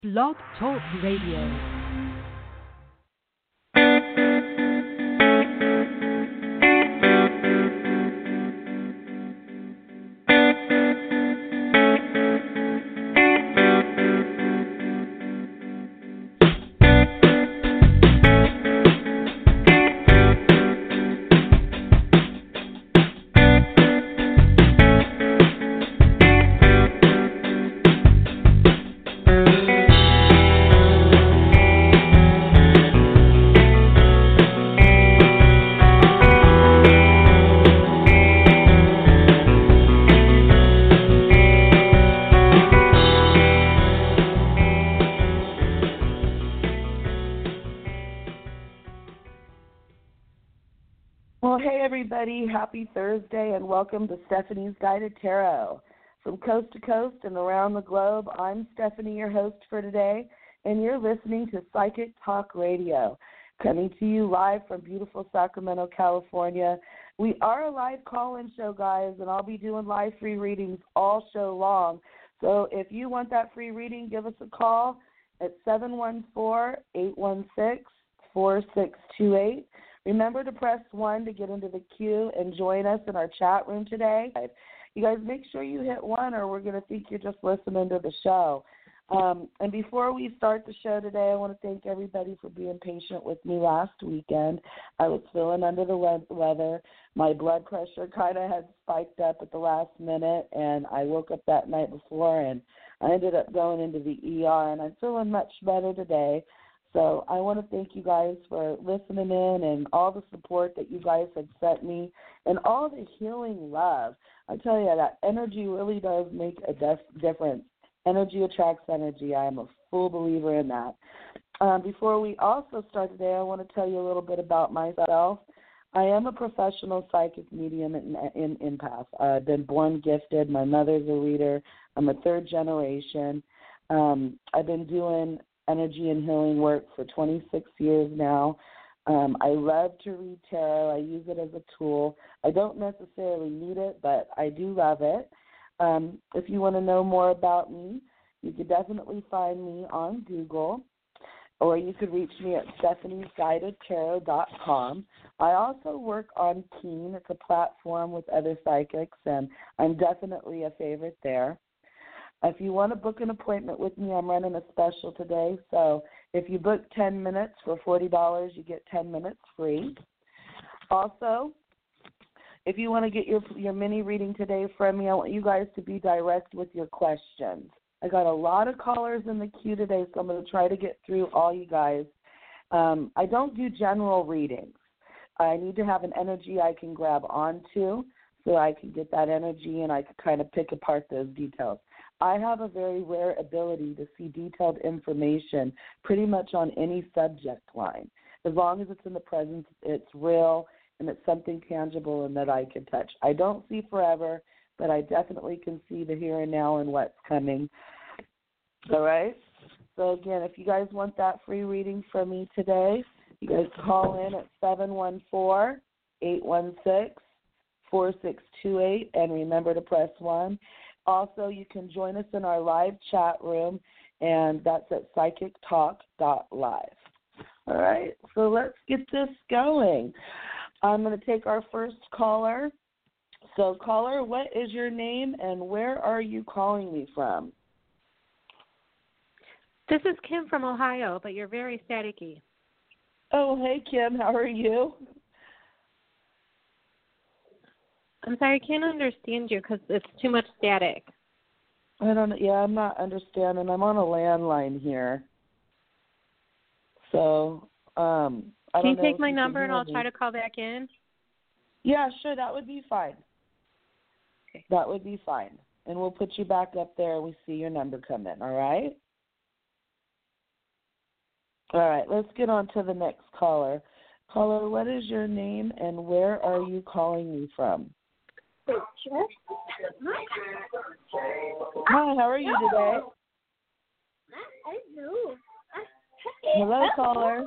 Blog Talk Radio. Happy Thursday and welcome to Stephanie's Guided Tarot. From coast to coast and around the globe, I'm Stephanie, your host for today, and you're listening to Psychic Talk Radio, coming to you live from beautiful Sacramento, California. We are a live call-in show, guys, and I'll be doing live free readings all show long. So if you want that free reading, give us a call at 714-816-4628. Remember to press 1 to get into the queue and join us in our chat room today. You guys make sure you hit 1 or we're going to think you're just listening to the show. And before we start the show today, I want to thank everybody for being patient with me last weekend. I was feeling under the weather. My blood pressure kind of had spiked up at the last minute, and I woke up that night before, and I ended up going into the ER, and I'm feeling much better today. So I want to thank you guys for listening in and all the support that you guys have sent me and all the healing love. I tell you, that energy really does make a difference. Energy attracts energy. I am a full believer in that. Before we also start today, I want to tell you a little bit about myself. I am a professional psychic medium and empath. I've been born gifted. My mother's a reader. I'm a third generation. I've been doing energy and healing work for 26 years now. I love to read tarot. I use it as a tool. I don't necessarily need it, but I do love it. If you want to know more about me, you could definitely find me on Google, or you could reach me at stephaniesguidedtarot.com. I also work on Keen. It's a platform with other psychics, and I'm definitely a favorite there. If you want to book an appointment with me, I'm running a special today. So if you book 10 minutes for $40, you get 10 minutes free. Also, if you want to get your mini reading today from me, I want you guys to be direct with your questions. I got a lot of callers in the queue today, so I'm going to try to get through all you guys. I don't do general readings. I need to have an energy I can grab onto so I can get that energy and I can kind of pick apart those details. I have a very rare ability to see detailed information pretty much on any subject line. As long as it's in the present, it's real, and it's something tangible and that I can touch. I don't see forever, but I definitely can see the here and now and what's coming. All right? So, again, if you guys want that free reading from me today, you guys call in at 714-816-4628, and remember to press 1. Also, you can join us in our live chat room, and that's at psychictalk.live. All right, so let's get this going. I'm going to take our first caller. So, caller, what is your name, and where are you calling me from? This is Kim from Ohio, but you're very staticky. Oh, hey, Kim, how are you? I'm sorry, I can't understand you because it's too much static. I'm not understanding. I'm on a landline here. So, Can you take my number and I'll try to call back in? Yeah, sure, that would be fine. Okay. That would be fine. And we'll put you back up there and we see your number come in, all right? All right, let's get on to the next caller. Caller, what is your name and where are you calling me from? Hi, how are you today? Hello, caller.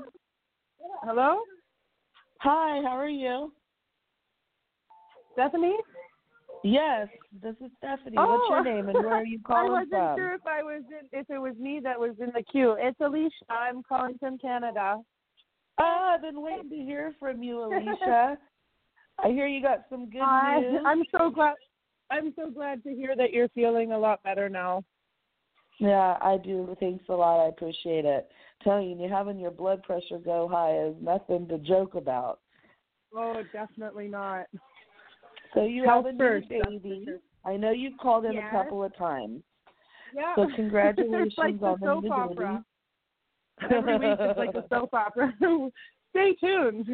Hello? Hi, how are you? Stephanie? Yes, this is Stephanie. What's your name and where are you I calling from? wasn't sure if it was me that was in the queue. It's Alicia. I'm calling from Canada. Oh, I've been waiting to hear from you, Alicia. I hear you got some good news. I'm so glad. I'm so glad to hear that you're feeling a lot better now. Yeah, I do. Thanks a lot. I appreciate it. Telling you, having your blood pressure go high is nothing to joke about. Oh, definitely not. So you Health have a first, new baby. I know you've called in a couple of times. Yeah. So congratulations it's like on the the soap new opera. baby. Every week it's like a soap opera. Stay tuned.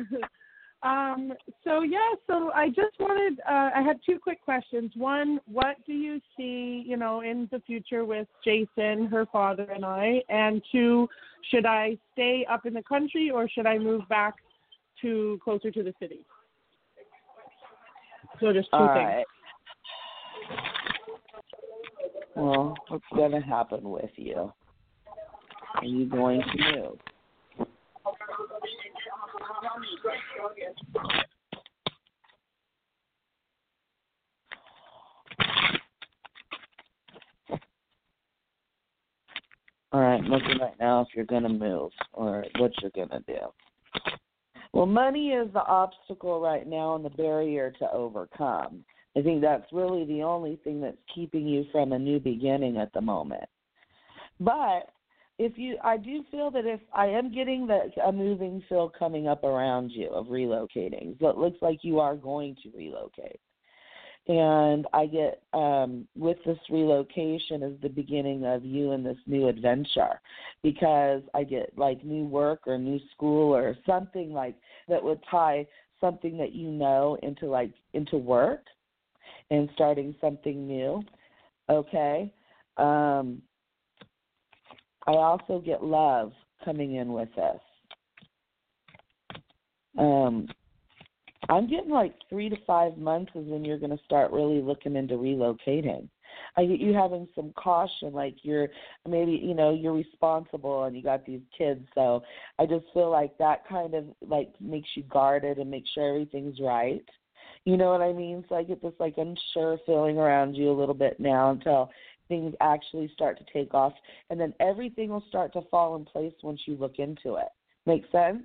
So I just wanted, I had two quick questions. One, what do you see, in the future with Jason, her father, and I? And two, should I stay up in the country or should I move back to closer to the city? So just two All things. right. Well, what's going to happen with you? Are you going to move? All right, I'm looking right now if you're going to move or what you're going to do. Well, money is the obstacle right now and the barrier to overcome. I think that's really the only thing that's keeping you from a new beginning at the moment. But I do feel that if I am getting a moving feel coming up around you of relocating, so it looks like you are going to relocate. And I get with this relocation is the beginning of you in this new adventure, because I get like new work or new school or something like that would tie something that into work and starting something new. Okay. I also get love coming in with this. I'm getting like 3 to 5 months is when you're going to start really looking into relocating. I get you having some caution, like you're responsible and you got these kids. So I just feel like that kind of like makes you guarded and make sure everything's right. You know what I mean? So I get this like unsure feeling around you a little bit now until things actually start to take off. And then everything will start to fall in place once you look into it. Make sense?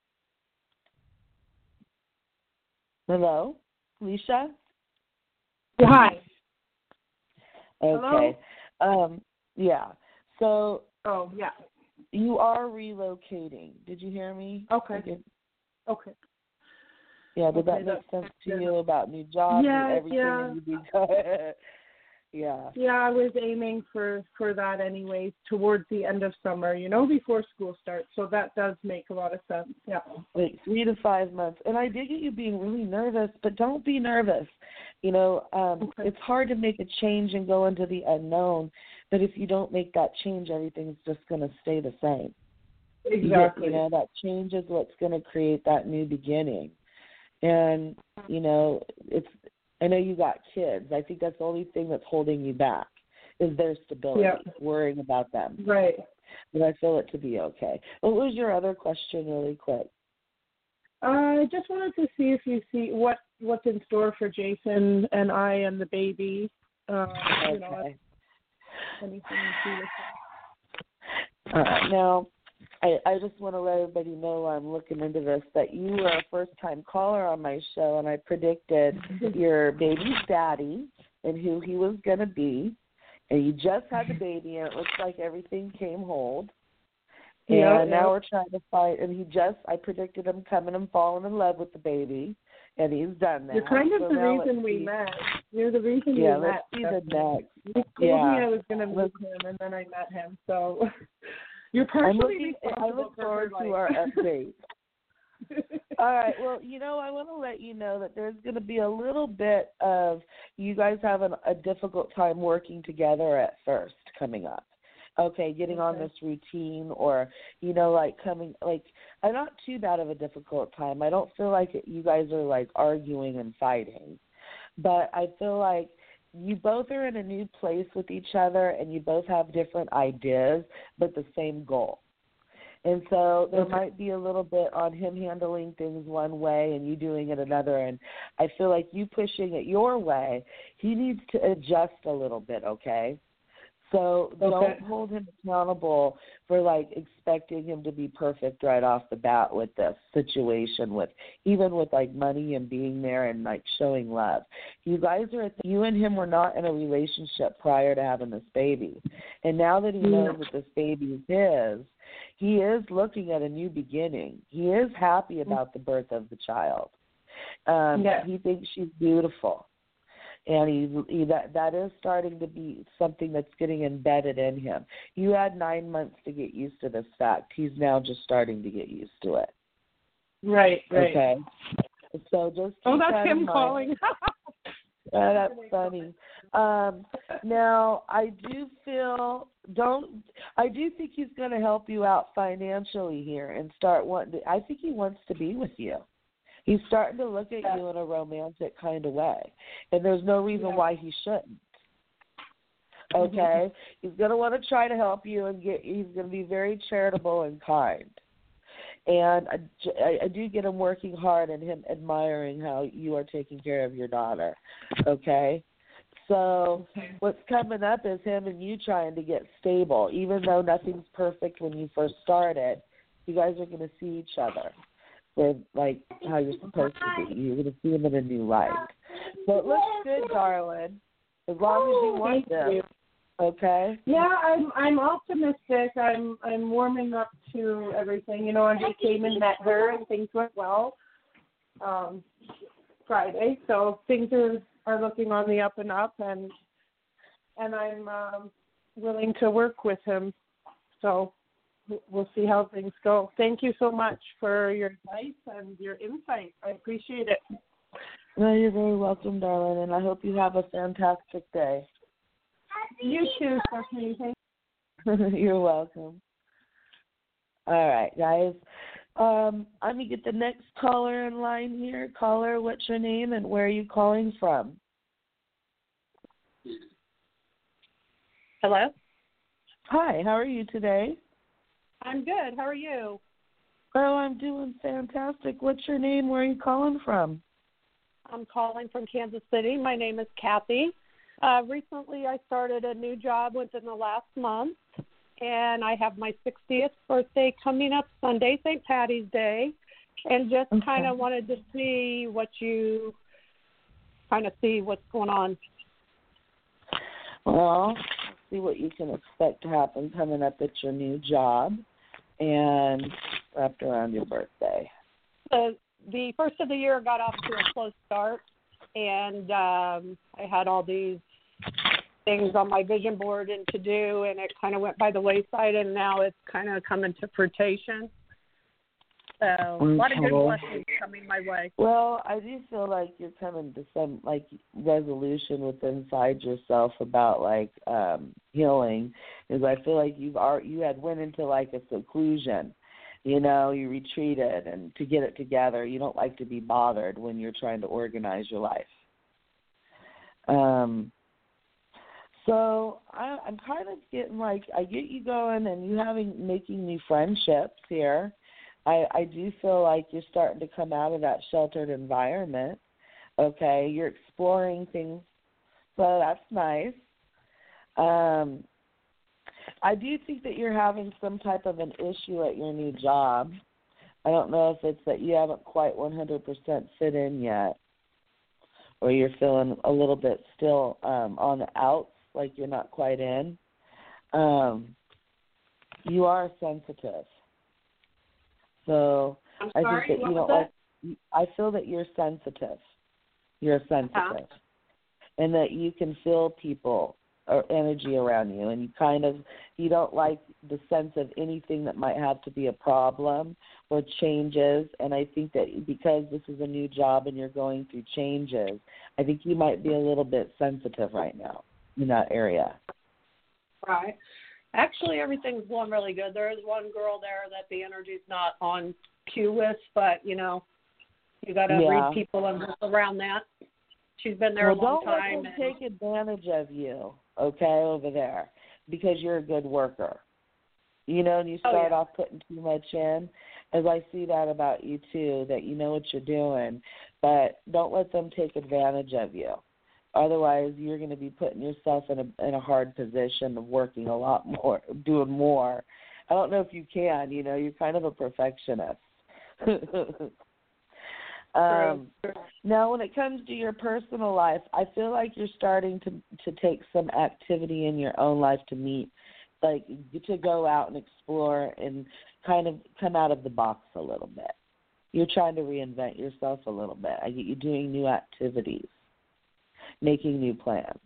Hello, Alicia? Hi. Okay. Hello? Yeah. So. Oh, yeah. You are relocating. Did you hear me? Okay. Okay. Yeah. Did that make sense to you about new jobs and everything? Yeah. And you Yeah. Yeah, I was aiming for that anyways, towards the end of summer, before school starts. So that does make a lot of sense. Yeah. Like 3 to 5 months. And I did get you being really nervous, but don't be nervous. It's hard to make a change and go into the unknown, but if you don't make that change, everything's just going to stay the same. Exactly. That change is what's going to create that new beginning. And, I know you got kids. I think that's the only thing that's holding you back is their stability, worrying about them. Right. But I feel it to be okay. What was your other question really quick? I just wanted to see if you see what's in store for Jason and I and the baby. Okay. Anything you see with that. All right. Now, I just want to let everybody know I'm looking into this, that you were a first-time caller on my show, and I predicted your baby's daddy and who he was going to be, and you just had the baby, and it looks like everything came hold. And now we're trying to fight, and I predicted him coming and falling in love with the baby, and he's done that. You're kind of the reason we met. You're the reason we met. Yeah, let's see the next. You told me I was going to meet him, and then I met him, so... You're partially responsible. I look forward to our update. All right. Well, I want to let you know that there's going to be a little bit of you guys having a difficult time working together at first coming up. Okay, getting on this routine or, not too bad of a difficult time. I don't feel like you guys are, like, arguing and fighting. But I feel like you both are in a new place with each other and you both have different ideas but the same goal. And so there might be a little bit on him handling things one way and you doing it another. And I feel like you pushing it your way, he needs to adjust a little bit, okay? So don't hold him accountable for, like, expecting him to be perfect right off the bat with this situation, even with, like, money and being there and, like, showing love. You guys you and him were not in a relationship prior to having this baby. And now that he knows that this baby is his, he is looking at a new beginning. He is happy about the birth of the child. He thinks she's beautiful. And that is starting to be something that's getting embedded in him. You had 9 months to get used to this fact. He's now just starting to get used to it. Right. Okay. So just keep that's him calling. That's funny. Now, I do think he's going to help you out financially here and I think he wants to be with you. He's starting to look at you in a romantic kind of way, and there's no reason why he shouldn't. Okay? He's going to want to try to help you, and he's going to be very charitable and kind. And I do get him working hard and him admiring how you are taking care of your daughter. Okay? So what's coming up is him and you trying to get stable. Even though nothing's perfect when you first started, you guys are going to see each other with, like, how you're supposed to be. You're going to see him in a new light. So it looks good, darling, as long as you want this. Okay? Yeah, I'm optimistic. I'm warming up to everything. You know, I just came and met her and things went well Friday. So things are looking on the up and up, and I'm willing to work with him. So we'll see how things go. Thank you so much for your advice and your insight. I appreciate it. No, you're very welcome, darling, and I hope you have a fantastic day. You too, Stephanie. You're welcome. All right, guys. I'm going to get the next caller in line here. Caller, what's your name and where are you calling from? Hello? Hi, how are you today? I'm good. How are you? Oh, I'm doing fantastic. What's your name? Where are you calling from? I'm calling from Kansas City. My name is Kathy. Recently, I started a new job within the last month, and I have my 60th birthday coming up Sunday, St. Patty's Day, and just kind of wanted to see what's going on. Well, see what you can expect to happen coming up at your new job and wrapped around your birthday. The first of the year got off to a slow start, and I had all these things on my vision board and to do, and it kind of went by the wayside, and now it's kind of coming to fruition. So a lot of good blessings coming my way. Well, I do feel like you're coming to some, like, resolution within inside yourself about, like, healing, because I feel like you had went into, like, a seclusion. You know, you retreated, and to get it together, you don't like to be bothered when you're trying to organize your life. So I'm kind of getting, like, I get you going and you making new friendships here. I do feel like you're starting to come out of that sheltered environment. Okay, you're exploring things, so that's nice. I do think that you're having some type of an issue at your new job. I don't know if it's that you haven't quite 100% fit in yet, or you're feeling a little bit still on the outs, like you're not quite in. You are sensitive. So I think that you don't like. I feel that you're sensitive. You're sensitive, and that you can feel people or energy around you, and you don't like the sense of anything that might have to be a problem or changes. And I think that because this is a new job and you're going through changes, I think you might be a little bit sensitive right now in that area. Right. Actually, everything's going really good. There is one girl there that the energy's not on cue with, but, you know, you got to read people and work around that. She's been there a long time. Don't let them take advantage of you, okay, over there, because you're a good worker. and you Oh, start yeah. off putting too much in. As I see that about you too, that you know what you're doing, but don't let them take advantage of you. Otherwise, you're going to be putting yourself in a hard position of working a lot more, doing more. I don't know if you can. You're kind of a perfectionist. Now, when it comes to your personal life, I feel like you're starting to take some activity in your own life to meet, like to go out and explore and kind of come out of the box a little bit. You're trying to reinvent yourself a little bit. I get you doing new activities, making new plans.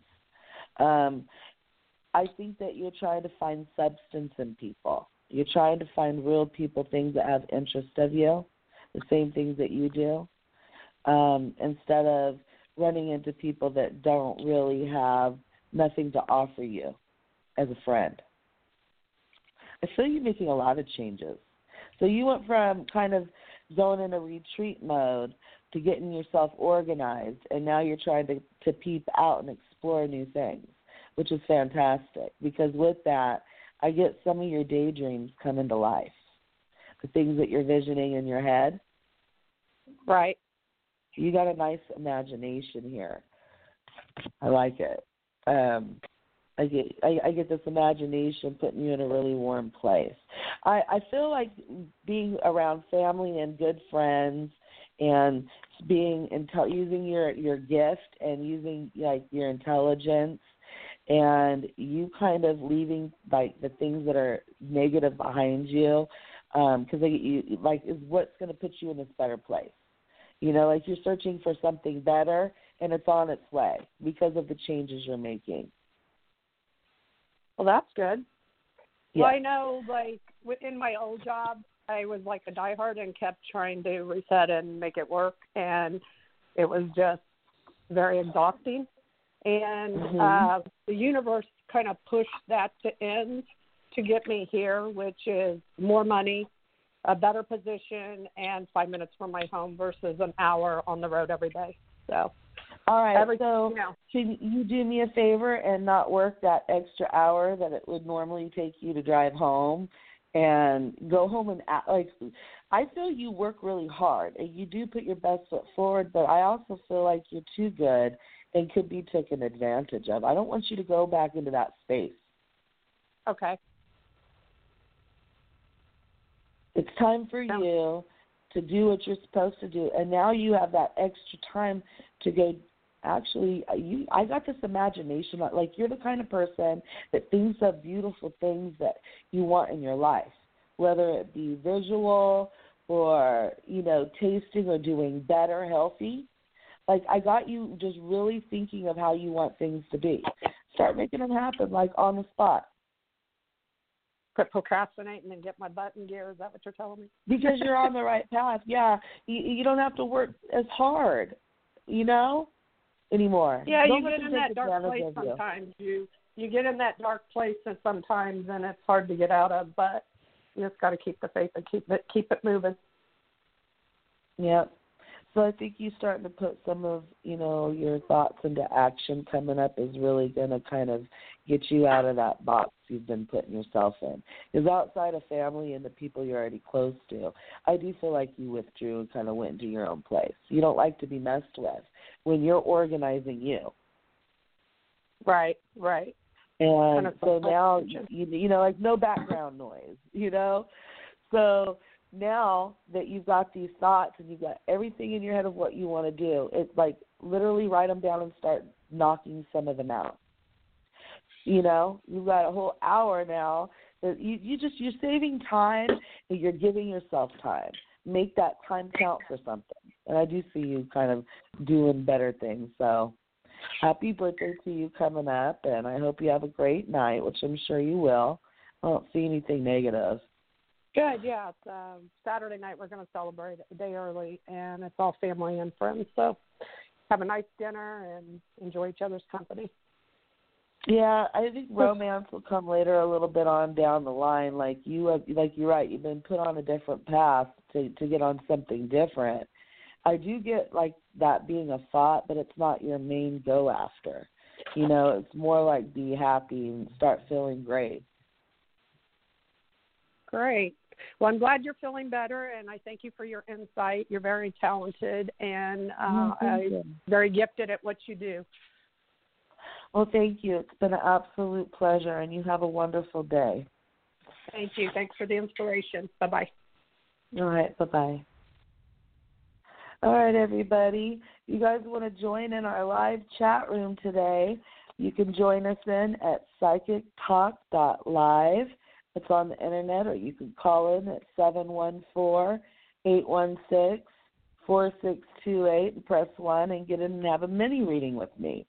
I think that you're trying to find substance in people. You're trying to find real people, things that have interest of you, the same things that you do, instead of running into people that don't really have nothing to offer you as a friend. I feel you're making a lot of changes. So you went from kind of going in a retreat mode to getting yourself organized, and now you're trying to peep out and explore new things, which is fantastic, because with that, I get some of your daydreams coming to life, the things that you're visioning in your head. Right. You got a nice imagination here. I like it. I get this imagination putting you in a really warm place. I feel like being around family and good friends and using your gift and using like your intelligence, and you kind of leaving like the things that are negative behind you, because you like is what's going to put you in this better place. Like you're searching for something better, and it's on its way because of the changes you're making. Well, that's good. Yeah. Well, I know, like, in my old job, I was like a diehard and kept trying to reset and make it work, and it was just very exhausting. And the universe kind of pushed that to end to get me here, which is more money, a better position, and 5 minutes from my home versus an hour on the road every day. So. All right, so can you do me a favor and not work that extra hour that it would normally take you to drive home, and go home and act like I feel you work really hard and you do put your best foot forward, but I also feel like you're too good and could be taken advantage of. I don't want you to go back into that space. Okay. It's time for you to do what you're supposed to do, and now you have that extra time to go. Actually, I got this imagination, like you're the kind of person that thinks of beautiful things that you want in your life, whether it be visual or, tasting or doing better, healthy. Like I got you just really thinking of how you want things to be. Start making them happen, like on the spot. Quit procrastinating and get my butt in gear. Is that what you're telling me? Because you're on the right path. Yeah, you don't have to work as hard, anymore. Yeah, don't you get in that dark place sometimes. You get in that dark place and sometimes, and it's hard to get out of. But you just got to keep the faith and keep it moving. Yeah. So I think you starting to put some of, your thoughts into action coming up is really going to kind of get you out of that box you've been putting yourself in. Because outside of family and the people you're already close to, I do feel like you withdrew and kind of went into your own place. You don't like to be messed with when you're organizing you. Right. And so now, like no background noise, So now that you've got these thoughts and you've got everything in your head of what you want to do, it's like literally write them down and start knocking some of them out. You've got a whole hour now that you're saving time and you're giving yourself time. Make that time count for something. And I do see you kind of doing better things. So happy birthday to you coming up, and I hope you have a great night, which I'm sure you will. I don't see anything negative. Good, yeah. It's Saturday night. We're going to celebrate it a day early, and it's all family and friends. So have a nice dinner and enjoy each other's company. Yeah, I think romance will come later a little bit on down the line. Like you're right. You've been put on a different path to get on something different. I do get like that being a thought, but it's not your main go after. It's more like be happy and start feeling great. Great. Well, I'm glad you're feeling better, and I thank you for your insight. You're very talented and very gifted at what you do. Well, thank you. It's been an absolute pleasure, and you have a wonderful day. Thank you. Thanks for the inspiration. Bye-bye. All right, bye-bye. All right, everybody. You guys want to join in our live chat room today, you can join us in at psychictalk.live. It's on the internet, or you can call in at 714-816-4628 and press 1 and get in and have a mini reading with me.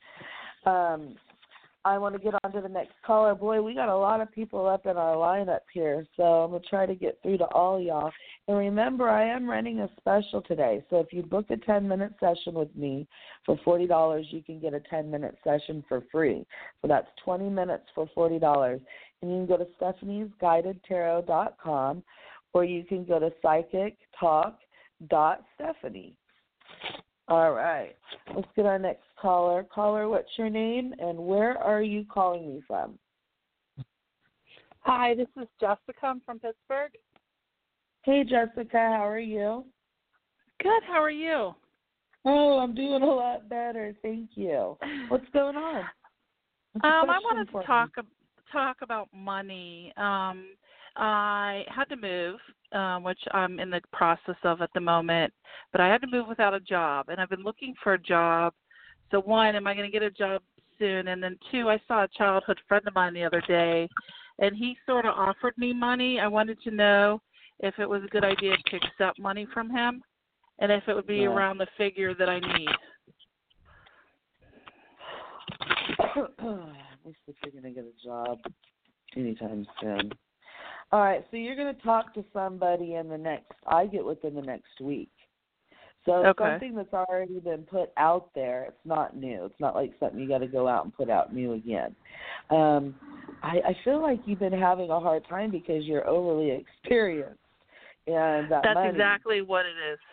I want to get on to the next caller. Boy, we got a lot of people up in our lineup here, so I'm going to try to get through to all y'all. And remember, I am running a special today, so if you book a 10-minute session with me for $40, you can get a 10-minute session for free. So that's 20 minutes for $40. And you can go to stephaniesguidedtarot.com, or you can go to psychictalk.stephanie. All right. Let's get our next caller. Caller, what's your name and where are you calling me from? Hi, this is Jessica. I'm from Pittsburgh. Hey, Jessica. How are you? Good. How are you? Oh, I'm doing a lot better. Thank you. What's going on? I wanted to talk about money. I had to move, which I'm in the process of at the moment, but I had to move without a job, and I've been looking for a job. So, one, am I going to get a job soon? And then, two, I saw a childhood friend of mine the other day, and he sort of offered me money. I wanted to know if it was a good idea to accept money from him and if it would be around the figure that I need. At least if you're going to get a job anytime soon. All right, so you're going to talk to somebody I get within the next week. So something that's already been put out there, it's not new. It's not like something you got to go out and put out new again. I feel like you've been having a hard time because you're overly experienced. And that's money. Exactly what it is.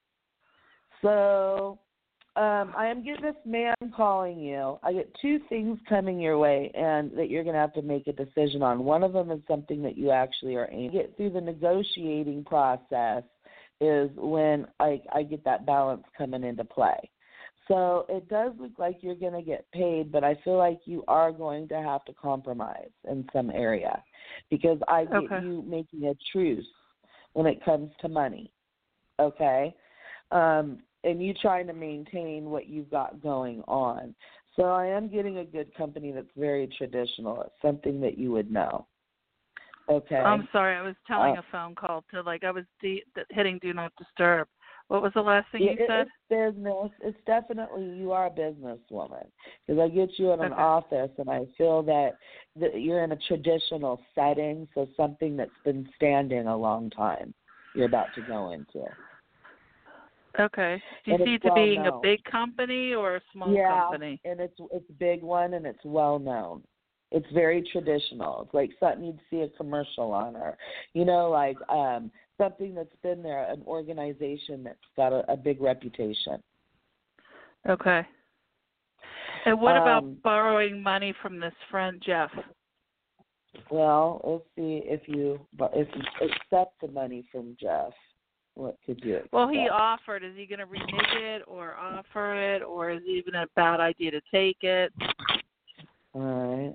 So I am getting this man calling you. I get two things coming your way and that you're going to have to make a decision on. One of them is something that you actually are aiming to get through the negotiating process is when I get that balance coming into play. So it does look like you're going to get paid, but I feel like you are going to have to compromise in some area because I get you making a truce when it comes to money, okay? And you trying to maintain what you've got going on. So I am getting a good company that's very traditional. It's something that you would know. Okay. I'm sorry. I was telling a phone call to, I was hitting Do Not Disturb. What was the last thing you said? It's business. It's definitely, you are a businesswoman. Because I get you in an office, and I feel that you're in a traditional setting, so something that's been standing a long time you're about to go into. Okay. Do you see it to being a big company or a small company? Yeah, and it's a big one, and it's well known. It's very traditional. It's like something you'd see a commercial on, or something that's been there, an organization that's got a big reputation. Okay. And what about borrowing money from this friend, Jeff? Well, we'll see if you accept the money from Jeff. What could you accept? Well, he offered. Is he going to renege it or offer it, or is it even a bad idea to take it? All right.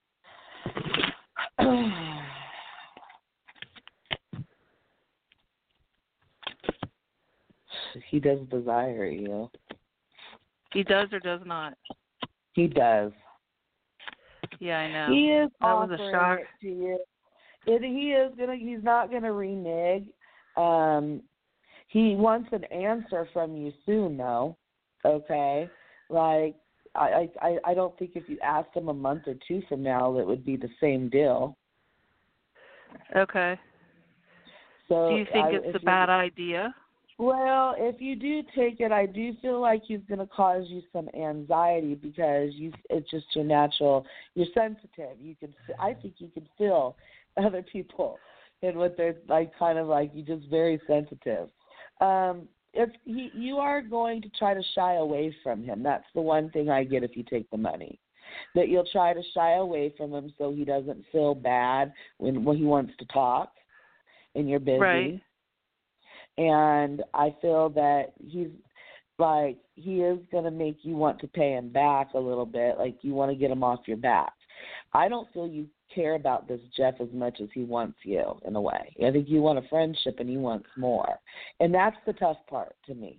He does desire you. He does or does not? He does. Yeah, I know. He is that was a shock. To you. He's not gonna renege. He wants an answer from you soon, though. Okay, I don't think if you asked him a month or two from now, that would be the same deal. Okay. So do you think it's a bad idea? Well, if you do take it, I do feel like he's going to cause you some anxiety because it's just your natural. You're sensitive. I think you can feel other people and what they're like. Kind of like you're just very sensitive. You are going to try to shy away from him. That's the one thing I get if you take the money. That you'll try to shy away from him so he doesn't feel bad when he wants to talk. and you're busy. Right. And I feel that he is going to make you want to pay him back a little bit, like you want to get him off your back. I don't feel you care about this Jeff as much as he wants you, in a way. I think you want a friendship and he wants more. And that's the tough part to me.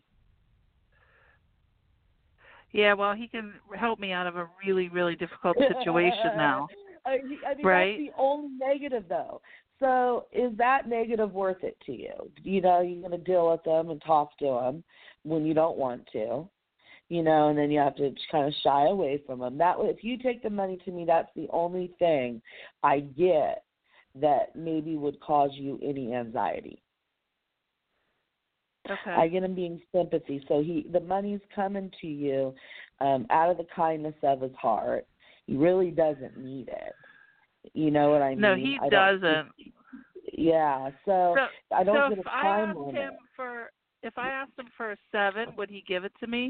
Yeah, well, he can help me out of a really, really difficult situation now. I mean, right? That's the only negative, though. So is that negative worth it to you? You know, you're going to deal with them and talk to them when you don't want to, you know, and then you have to kind of shy away from them. That way, if you take the money to me, that's the only thing I get that maybe would cause you any anxiety. Okay. I get him being sympathy. So the money's coming to you out of the kindness of his heart. He really doesn't need it. You know what I mean? No, he doesn't. Yeah, so I don't get a time on it. If I asked him for a 7, would he give it to me?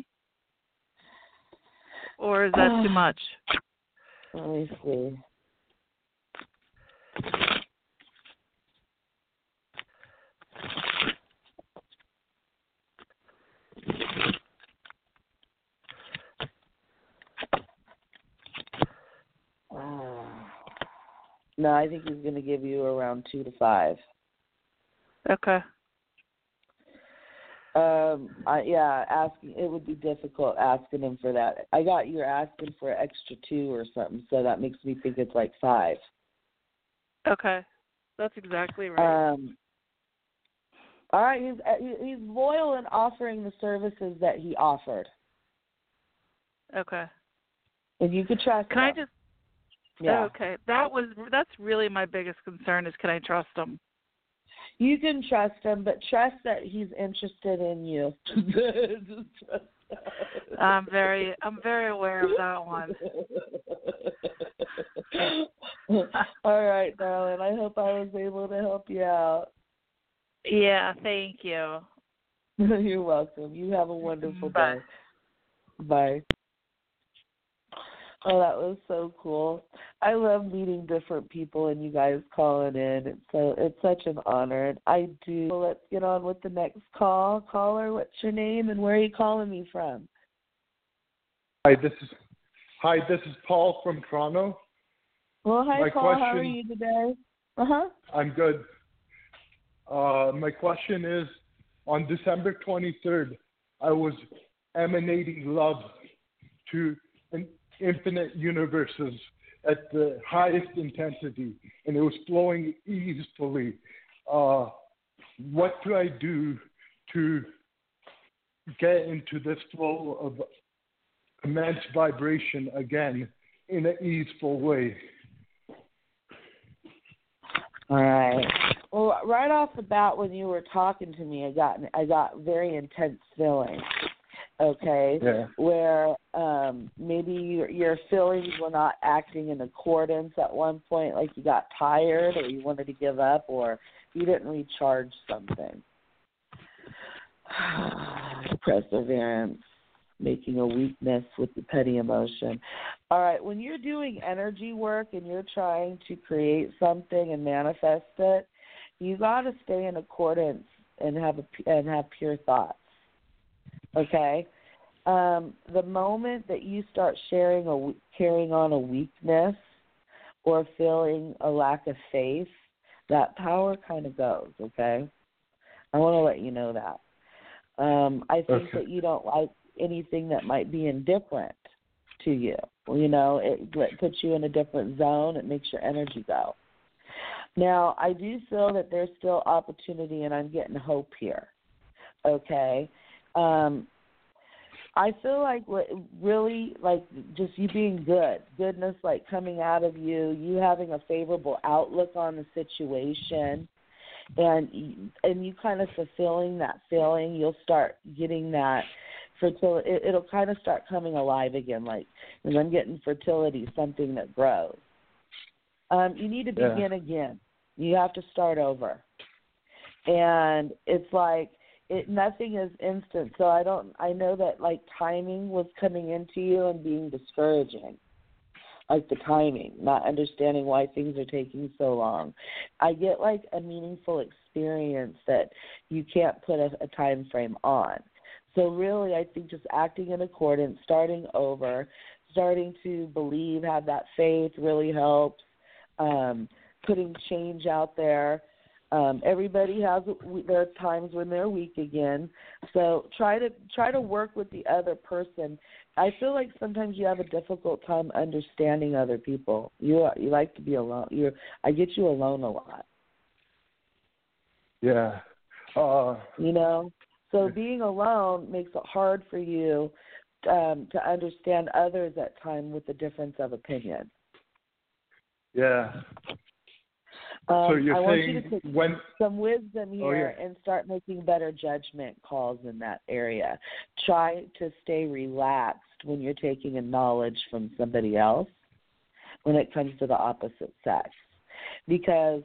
Or is that too much? Let me see. No, I think he's going to give you around 2 to 5. Okay. Asking it would be difficult asking him for that. I got you're asking for an extra 2 or something, so that makes me think it's like 5. Okay, that's exactly right. All right, he's loyal in offering the services that he offered. Okay. And you could trust him. Can I just? Yeah. Okay, that's really my biggest concern is can I trust him? You can trust him, but trust that he's interested in you. I'm very aware of that one. All right, darling. I hope I was able to help you out. Yeah, thank you. You're welcome. You have a wonderful day. Bye. Oh, that was so cool. I love meeting different people and you guys calling in. It's such an honor. And I do. So let's get on with the next call. Caller, what's your name and where are you calling me from? Hi, this is Paul from Toronto. Well, hi, Paul. How are you today? I'm good. My question is, on December 23rd, I was emanating love to infinite universes at the highest intensity, and it was flowing easily. What do I do to get into this flow of immense vibration again in an easeful way? All right. Well, right off the bat, when you were talking to me, I got very intense feelings. Okay, yeah. Where maybe your feelings were not acting in accordance at one point, like you got tired or you wanted to give up or you didn't recharge something. Perseverance, making a weakness with the petty emotion. All right, when you're doing energy work and you're trying to create something and manifest it, you got to stay in accordance and have pure thoughts. Okay, the moment that you start carrying on a weakness or feeling a lack of faith, that power kind of goes. Okay, I want to let you know that. I think that you don't like anything that might be indifferent to you. You know, it puts you in a different zone. It makes your energy go. Now, I do feel that there's still opportunity, and I'm getting hope here. Okay. I feel like just you being goodness like coming out of you having a favorable outlook on the situation, and you kind of fulfilling that feeling, you'll start getting that fertility. It'll kind of start coming alive again, like, and I'm getting fertility, something that grows. You need to begin again. You have to start over, and it's like. Nothing is instant, so I know that like timing was coming into you and being discouraging. like the timing, not understanding why things are taking so long. I get like a meaningful experience that you can't put a time frame on. So really, I think just acting in accordance, starting over, starting to believe, have that faith really helps. Putting change out there. Everybody has. There are times when they're weak again. So try to work with the other person. I feel like sometimes you have a difficult time understanding other people. You like to be alone. I get you alone a lot. Yeah. So being alone makes it hard for you to understand others at times with a difference of opinion. Yeah. So you're I saying want you to take when some wisdom here and start making better judgment calls in that area. Try to stay relaxed when you're taking a knowledge from somebody else when it comes to the opposite sex. Because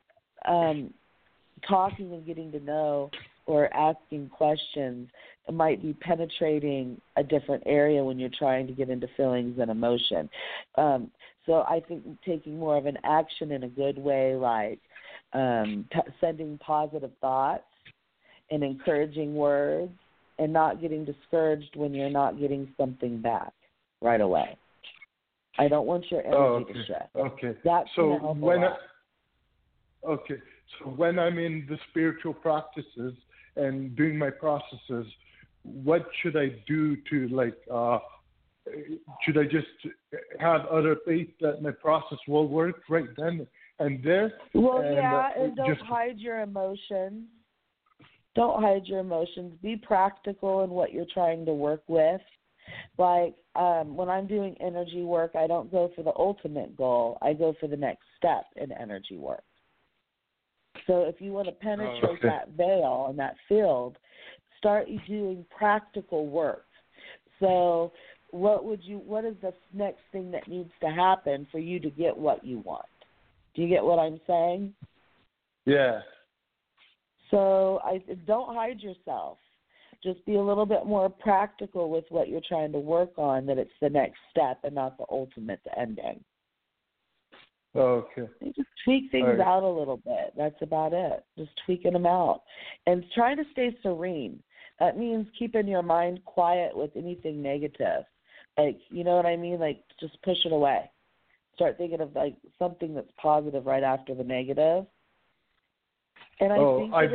talking and getting to know or asking questions might be penetrating a different area when you're trying to get into feelings and emotion. So I think taking more of an action in a good way, like sending positive thoughts and encouraging words and not getting discouraged when you're not getting something back right away. I don't want your energy to shift. Okay. That's so help when a lot. So when I'm in the spiritual practices and doing my processes, what should I do to should I just have utter faith that my process will work right then and there? Well, and don't hide your emotions. Don't hide your emotions. Be practical in what you're trying to work with. Like when I'm doing energy work, I don't go for the ultimate goal. I go for the next step in energy work. So if you want to penetrate that veil and that field, start doing practical work. So what is the next thing that needs to happen for you to get what you want? Do you get what I'm saying? Yeah. So don't hide yourself. Just be a little bit more practical with what you're trying to work on, that it's the next step and not the ultimate, the ending. Okay. You just tweak things out a little bit. That's about it. Just tweaking them out. And try to stay serene. That means keeping your mind quiet with anything negative. Like, you know what I mean? Like, just push it away. Start thinking of, like, something that's positive right after the negative. And I've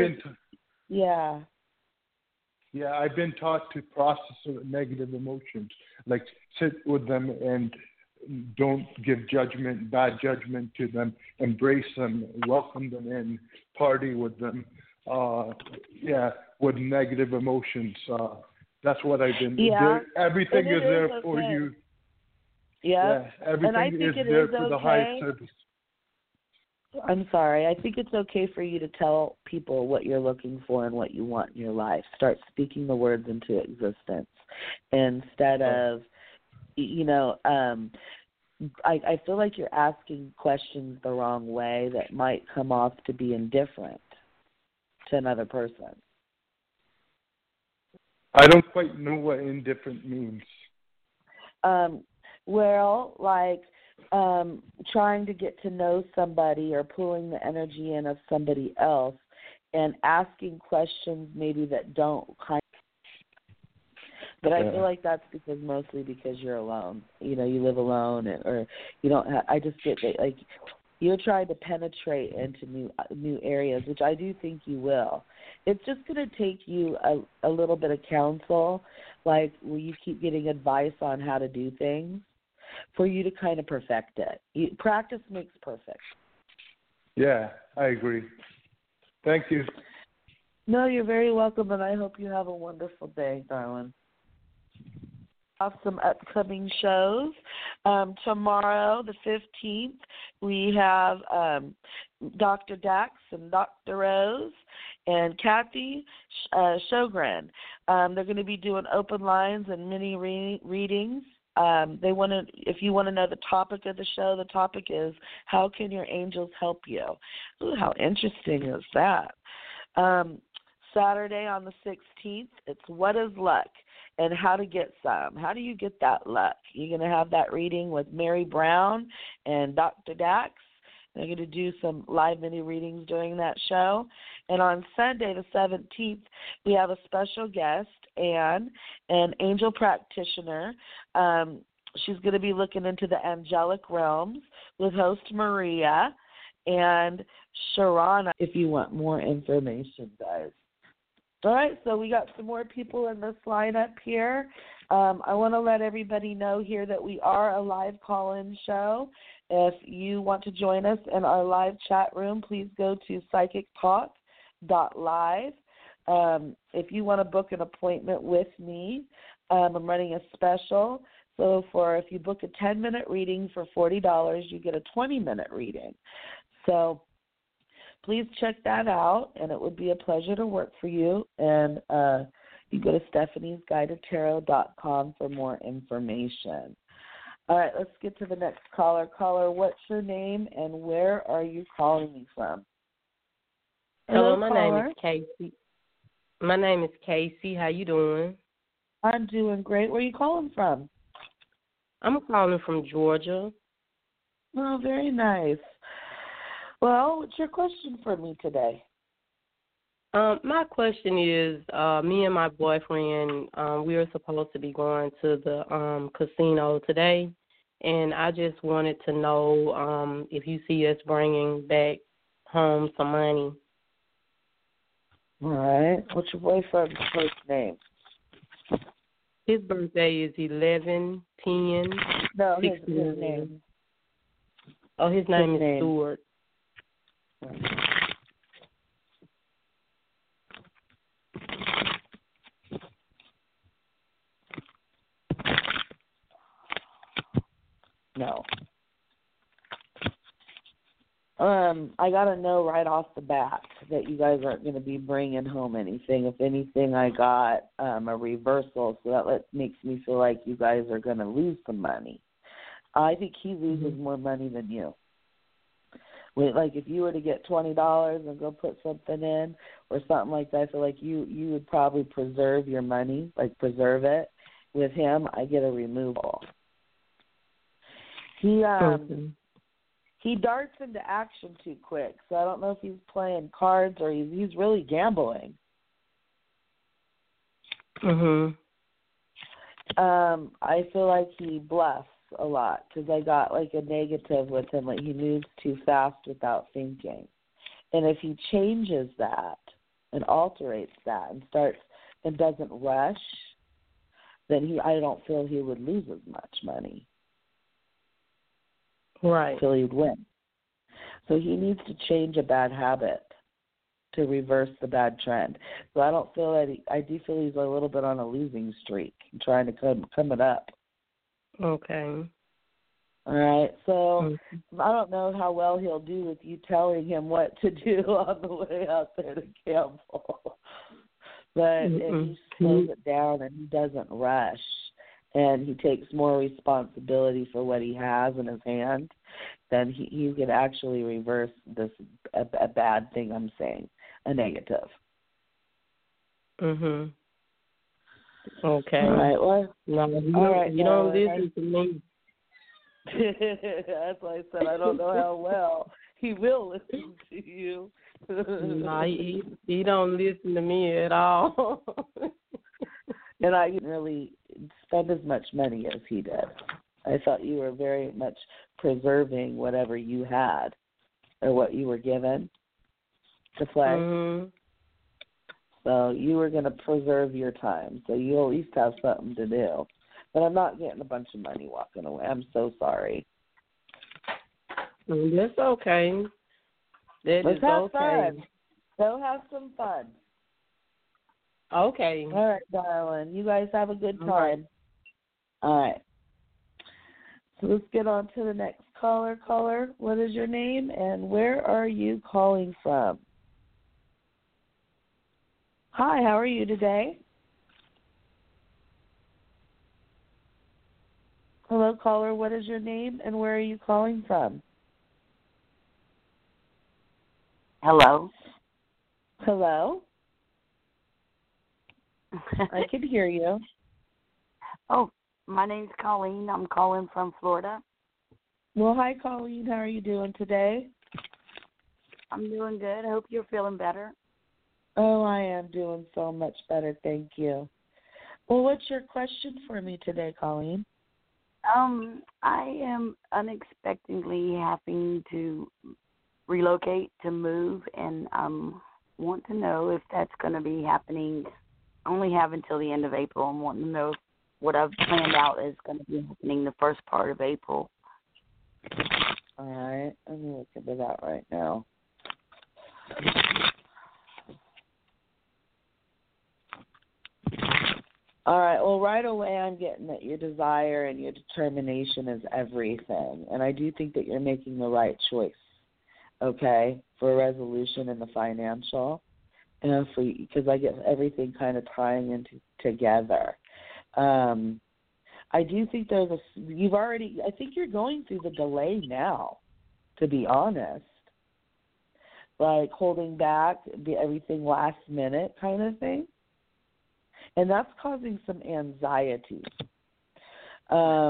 been taught to process negative emotions. Like, sit with them and don't give bad judgment to them. Embrace them, welcome them in, party with them. With negative emotions. That's what I've been doing. Everything is there for you. Yeah. Everything is there for the highest service. I'm sorry. I think it's okay for you to tell people what you're looking for and what you want in your life. Start speaking the words into existence instead of, I feel like you're asking questions the wrong way that might come off to be indifferent to another person. I don't quite know what indifferent means. Trying to get to know somebody or pulling the energy in of somebody else and asking questions maybe that don't kind of. But I feel like that's mostly because you're alone. You live alone, or you don't have, I just get that, like, you're trying to penetrate into new areas, which I do think you will. It's just going to take you a little bit of counsel, like where you keep getting advice on how to do things for you to kind of perfect it. Practice makes perfect. Yeah, I agree. Thank you. No, you're very welcome, and I hope you have a wonderful day, darling. Off some upcoming shows. Tomorrow, the 15th, we have Dr. Dax and Dr. Rose and Kathy Sjogren. They're going to be doing open lines and mini readings. If you want to know the topic of the show, the topic is, how can your angels help you? Ooh, how interesting is that? Saturday on the 16th, it's What is Luck? and how to get some. How do you get that luck? You're going to have that reading with Mary Brown and Dr. Dax. They're going to do some live mini readings during that show. And on Sunday, the 17th, we have a special guest, Anne, an angel practitioner. She's going to be looking into the angelic realms with host Maria and Sharana, if you want more information, guys. All right, so we got some more people in this lineup here. I want to let everybody know here that we are a live call-in show. If you want to join us in our live chat room, please go to psychictalk.live. If you want to book an appointment with me, I'm running a special. So if you book a 10-minute reading for $40, you get a 20-minute reading. So please check that out, and it would be a pleasure to work for you. And you go to stephaniesguidedtarot.com for more information. All right, let's get to the next caller. Caller, what's your name and where are you calling me from? Hello, my name is Casey. My name is Casey. How you doing? I'm doing great. Where are you calling from? I'm calling from Georgia. Oh, very nice. Well, what's your question for me today? My question is, me and my boyfriend, we are supposed to be going to the casino today, and I just wanted to know if you see us bringing back home some money. All right. What's your boyfriend's first name? His birthday is 11/10. No, his name. Oh, his name is Stuart. No. I got to know right off the bat that you guys aren't going to be bringing home anything. If anything, I got a reversal, so that makes me feel like you guys are going to lose some money. I think he loses more money than you. Like if you were to get $20 and go put something in or something like that, I feel like you would probably preserve your money, like preserve it. With him, I get a removal. He darts into action too quick, so I don't know if he's playing cards or he's really gambling. I feel like he bluffs a lot because I got like a negative with him, like he moves too fast without thinking. And if he changes that and alterates that and starts and doesn't rush, then I don't feel he would lose as much money. Right. Till he'd win. So he needs to change a bad habit to reverse the bad trend. So I don't feel that I do feel he's a little bit on a losing streak, trying to come it up. Okay. All right. So I don't know how well he'll do with you telling him what to do on the way out there to gamble. But if he slows it down and he doesn't rush, and he takes more responsibility for what he has in his hand, then he can actually reverse this a bad thing I'm saying, a negative. Okay. All right. Well, you don't listen to me. That's why I said I don't know how well he will listen to you. No, he don't listen to me at all. And I didn't really spend as much money as he did. I thought you were very much preserving whatever you had or what you were given to play. So you were going to preserve your time. So you at least have something to do. But I'm not getting a bunch of money walking away. I'm so sorry. That's okay. Let's have fun. Go have some fun. Okay. All right, darling. You guys have a good time. All right. So let's get on to the next caller. Caller, what is your name and where are you calling from? Hi, how are you today? Hello, caller. What is your name and where are you calling from? Hello. Hello? I can hear you. Oh, my name's Colleen. I'm calling from Florida. Well, hi, Colleen. How are you doing today? I'm doing good. I hope you're feeling better. Oh, I am doing so much better, thank you. Well, what's your question for me today, Colleen? I am unexpectedly having to relocate to move, and want to know if that's going to be happening. I only have until the end of April. I'm wanting to know if what I've planned out is going to be happening the first part of April. All right, let me look into that right now. All right, well, right away I'm getting that your desire and your determination is everything. And I do think that you're making the right choice, okay, for a resolution in the financial. Because I get everything kind of tying into together. I do think I think you're going through the delay now, to be honest. Like holding back, everything last minute kind of thing. And that's causing some anxiety. All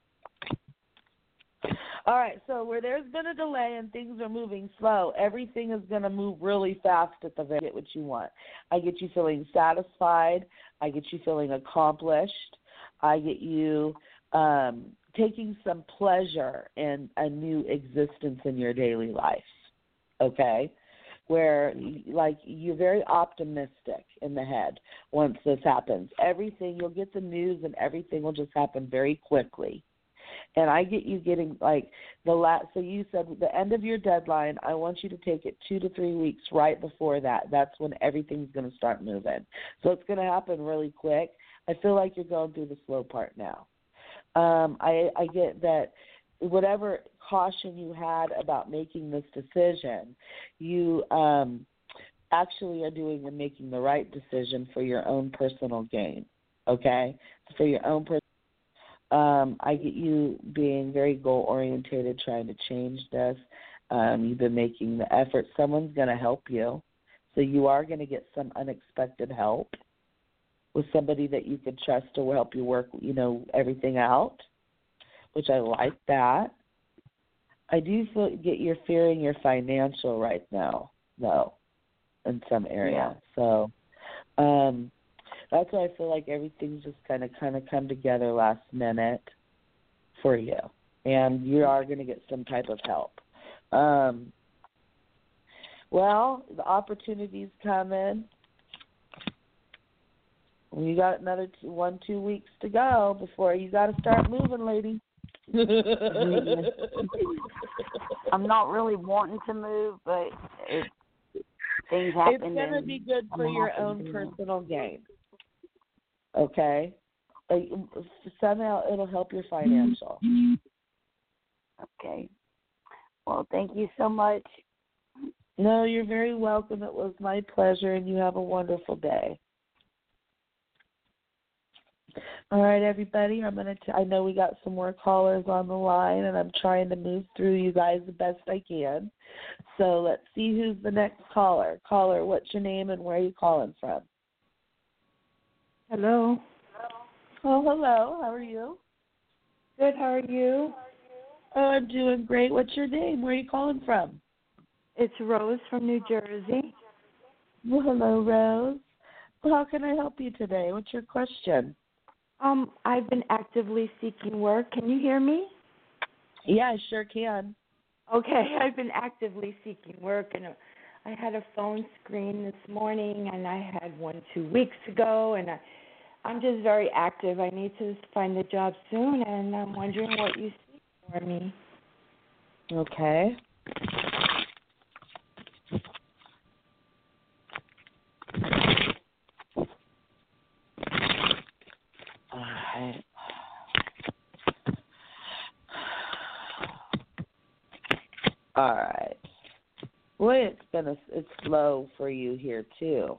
right, so where there's been a delay and things are moving slow, everything is going to move really fast at the very get what you want. I get you feeling satisfied. I get you feeling accomplished. I get you taking some pleasure in a new existence in your daily life, okay? Where, like, you're very optimistic in the head once this happens. You'll get the news and everything will just happen very quickly. And I get you getting, like, so you said the end of your deadline, I want you to take it 2 to 3 weeks right before that. That's when everything's going to start moving. So it's going to happen really quick. I feel like you're going through the slow part now. I get that whatever caution you had about making this decision, you actually are doing and making the right decision for your own personal gain, okay? For your own personal I get you being very goal-orientated, trying to change this. You've been making the effort. Someone's going to help you. So you are going to get some unexpected help with somebody that you could trust to help you work, everything out, which I like that. I do get you're fearing your financial right now, though, in some area. Yeah. So that's why I feel like everything's just kind of come together last minute for you, and you are going to get some type of help. Well, the opportunities come in. You got another 1-2 weeks to go before you got to start moving, lady. I'm not really wanting to move, but things happen. It's going to be good for your own personal gain. Okay? Somehow it'll help your financial. Okay. Well, thank you so much. No, you're very welcome. It was my pleasure, and you have a wonderful day. All right, everybody. I know we got some more callers on the line, and I'm trying to move through you guys the best I can. So let's see who's the next caller. Caller, what's your name and where are you calling from? Hello. Oh, hello. How are you? Good. How are you? Oh, I'm doing great. What's your name? Where are you calling from? It's Rose from New Jersey. Well, hello, Rose. Well, how can I help you today? What's your question? I've been actively seeking work. Can you hear me? Yeah, I sure can. Okay, I've been actively seeking work, and I had a phone screen this morning, and I had one 2 weeks ago, and I'm just very active. I need to find a job soon, and I'm wondering what you see for me. Okay. All right. Boy, it's slow for you here too.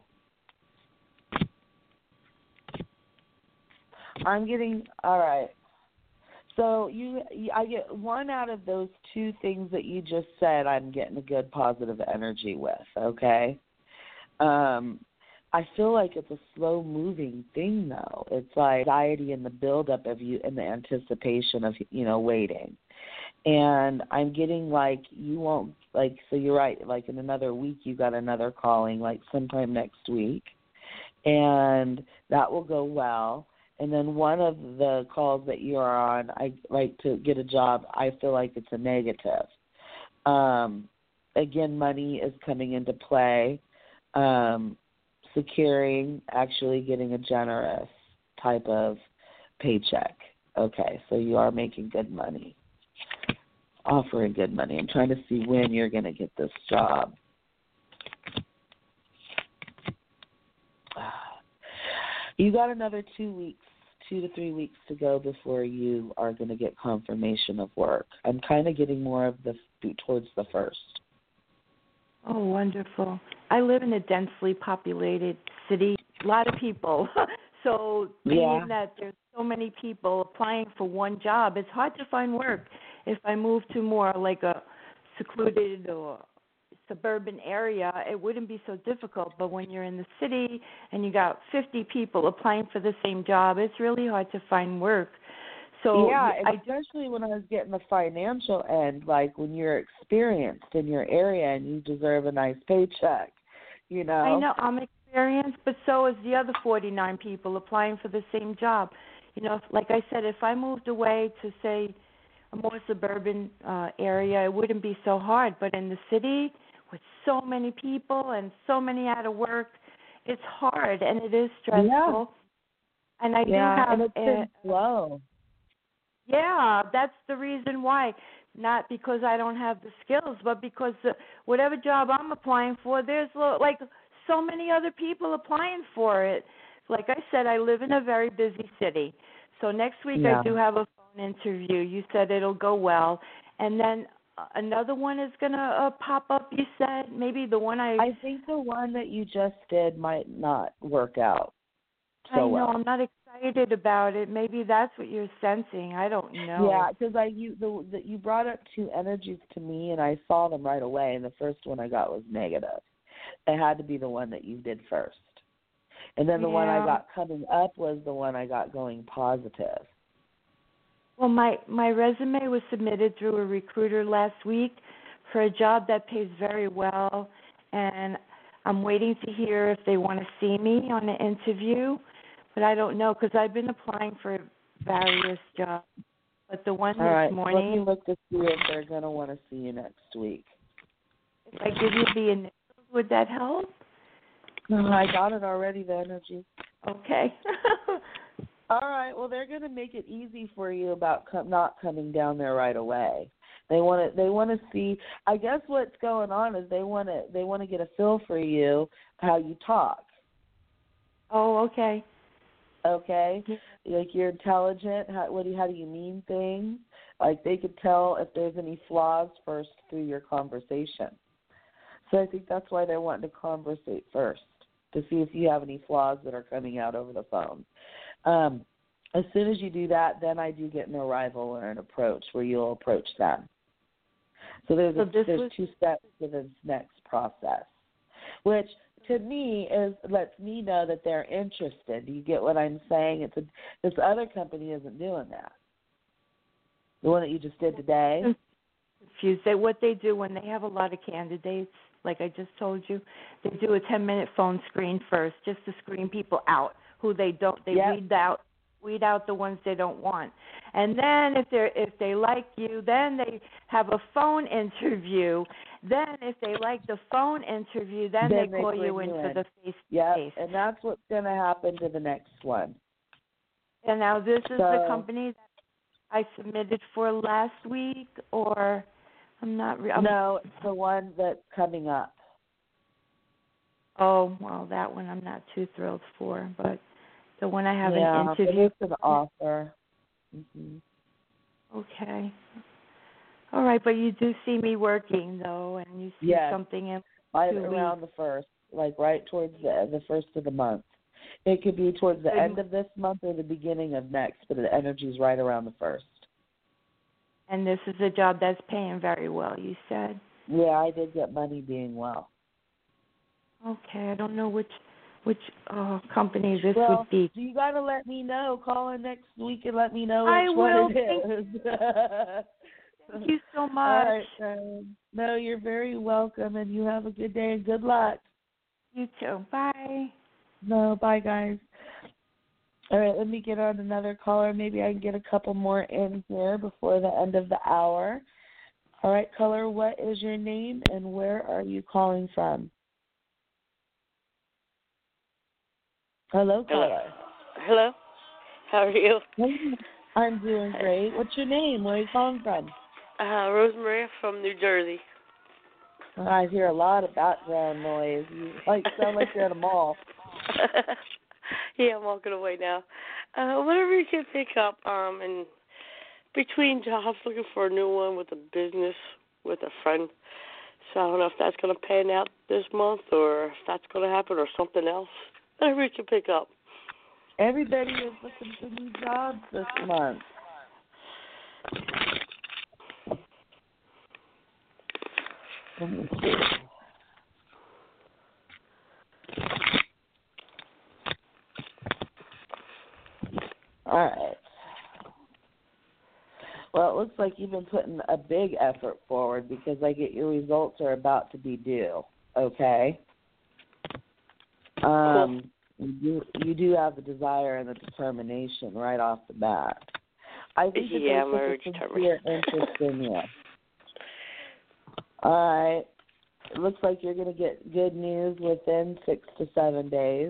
I'm getting all right. So I get one out of those two things that you just said. I'm getting a good positive energy with. Okay. I feel like it's a slow-moving thing, though. It's like anxiety in the buildup of you and the anticipation of, waiting. And I'm getting like you won't, like, so you're right, like in another week you got another calling, like sometime next week. And that will go well. And then one of the calls that you are on, I like to get a job, I feel like it's a negative. Again, money is coming into play. Securing, actually getting a generous type of paycheck. Okay, so you are making good money, offering good money. I'm trying to see when you're going to get this job. You got another 2 to 3 weeks to go before you are going to get confirmation of work. I'm kind of getting more of towards the first. Oh, wonderful. I live in a densely populated city, a lot of people. So being that there's so many people applying for one job, it's hard to find work. If I move to more like a secluded or suburban area, it wouldn't be so difficult. But when you're in the city and you got 50 people applying for the same job, it's really hard to find work. So especially when I was getting the financial end, like when you're experienced in your area and you deserve a nice paycheck, I know I'm experienced, but so is the other 49 people applying for the same job. Like I said, if I moved away to, say, a more suburban area, it wouldn't be so hard. But in the city, with so many people and so many out of work, it's hard and it is stressful. Yeah. And I do have and it's been slow. Yeah, that's the reason why. Not because I don't have the skills, but because whatever job I'm applying for, there's like so many other people applying for it. Like I said, I live in a very busy city. So next week I do have a phone interview. You said it'll go well. And then another one is going to pop up, you said? Maybe the one I think the one that you just did might not work out so I know, well. I'm not excited about it. Maybe that's what you're sensing. I don't know. Yeah, because you brought up two energies to me, and I saw them right away, and the first one I got was negative. It had to be the one that you did first. And then the one I got coming up was the one I got going positive. Well, my resume was submitted through a recruiter last week for a job that pays very well, and I'm waiting to hear if they want to see me on an interview. But I don't know because I've been applying for various jobs. But the one this morning. Let me look to see if they're going to want to see you next week. If I give you the initials, would that help? No, I got it already, the energy. Okay. All right. Well, they're going to make it easy for you about not coming down there right away. They want to see. I guess what's going on is they want to get a feel for you, how you talk. Oh, okay. Okay, like you're intelligent. How do you mean things? Like they could tell if there's any flaws first through your conversation. So I think that's why they're wanting to conversate first to see if you have any flaws that are coming out over the phone. As soon as you do that, then I do get an arrival or an approach where you'll approach them. So there's two steps to this next process, which to me lets me know that they're interested. Do you get what I'm saying? This other company isn't doing that. The one that you just did today. Confused. What they do when they have a lot of candidates, like I just told you, they do a 10-minute phone screen first, just to screen people out who they don't. They weed out the ones they don't want, and then if they like you, then they have a phone interview. Then if they like the phone interview, then they call you in for the face-to-face. Yeah, and that's what's going to happen to the next one. And now this is the company that I submitted for last week, or I'm not. No, it's the one that's coming up. Oh, well, that one I'm not too thrilled for, but the one I have an interview. It's an offer. Mm-hmm. Okay. All right, but you do see me working, though, and you see something in around the first, like right towards the first of the month. It could be towards the end of this month or the beginning of next, but the energy's right around the first. And this is a job that's paying very well, you said? Yeah, I did get money being well. Okay, I don't know which which company this well, would be. You got to let me know. Call in next week and let me know I which will. one it is. Thank you so much. All right, no, you're very welcome, and you have a good day and good luck. You too. Bye. No, bye, guys. All right, let me get on another caller. Maybe I can get a couple more in here before the end of the hour. All right, caller, what is your name and where are you calling from? Hello, caller. Hello. How are you? I'm doing great. What's your name? Where are you calling from? Rosemary from New Jersey. I hear a lot of background noise. You sound like you're at a mall. Yeah, I'm walking away now. Whatever you can pick up, and between jobs, looking for a new one with a business with a friend. So I don't know if that's going to pan out this month or if that's going to happen or something else. Whatever you can pick up. Everybody is looking for new jobs this month. Let me see. All right. Well, it looks like you've been putting a big effort forward because I get your results are about to be due. Okay. Cool. You do have the desire and the determination right off the bat. I think that I'm there's very such a determined. sincere interest in you. All right. It looks like you're going to get good news within 6 to 7 days.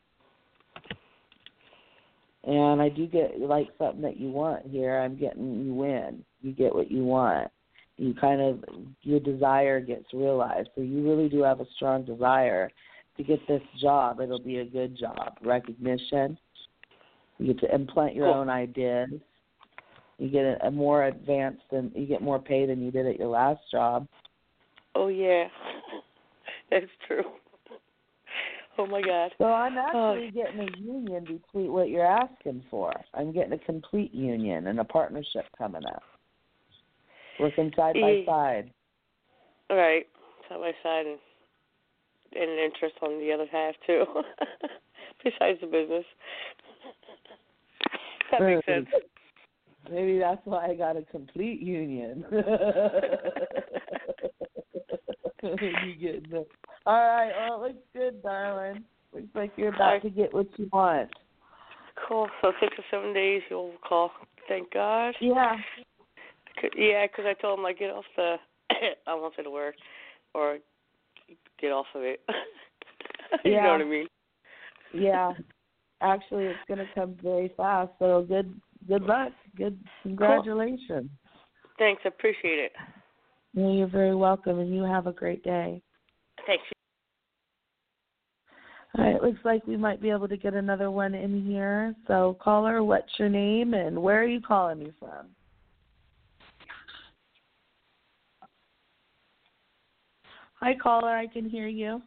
And I do get like something that you want here. I'm getting you win. You get what you want. You your desire gets realized. So you really do have a strong desire to get this job. It'll be a good job. Recognition. You get to implant your own ideas. You get a more advanced and you get more pay than you did at your last job. Oh, yeah. That's true. Oh, my God. So I'm actually getting a union between what you're asking for. I'm getting a complete union and a partnership coming up. Working side by side. All right. Side by side and an interest on the other half, too. Besides the business. That makes sense. Maybe that's why I got a complete union. All right. Well, it looks good, darling. Looks like you're about to get what you want. Cool. So 6 or 7 days you'll call. Thank God. Yeah. Yeah, because I told him I get off I won't say the word, or get off of it. You know what I mean? Yeah. Actually, it's going to come very fast. So good luck. Congratulations. Cool. Thanks. I appreciate it. Well, you're very welcome, and you have a great day. Thanks. All right, looks like we might be able to get another one in here. So, caller, what's your name, and where are you calling me from? Hi, caller, I can hear you.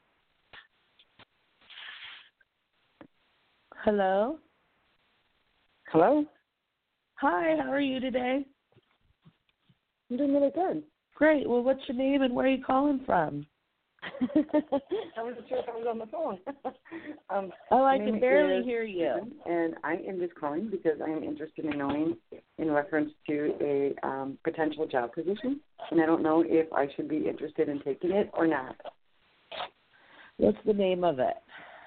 Hello? Hello? Hi, how are you today? I'm doing really good. Great. Well, what's your name and where are you calling from? I wasn't sure if I was on the phone. I can barely hear you. And I am just calling because I am interested in knowing in reference to a potential job position, and I don't know if I should be interested in taking it or not. What's the name of it?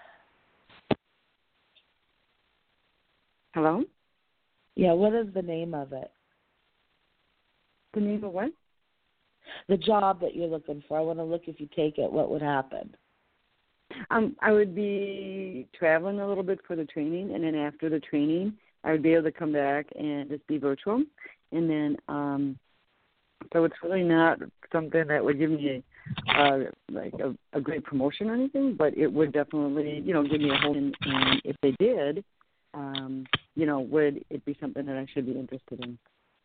Hello? Yeah, what is the name of it? The name of what? The job that you're looking for. I want to look if you take it, what would happen? I would be traveling a little bit for the training, and then after the training, I would be able to come back and just be virtual. And then, so it's really not something that would give me a great promotion or anything, but it would definitely, give me a hold. And if they did, would it be something that I should be interested in?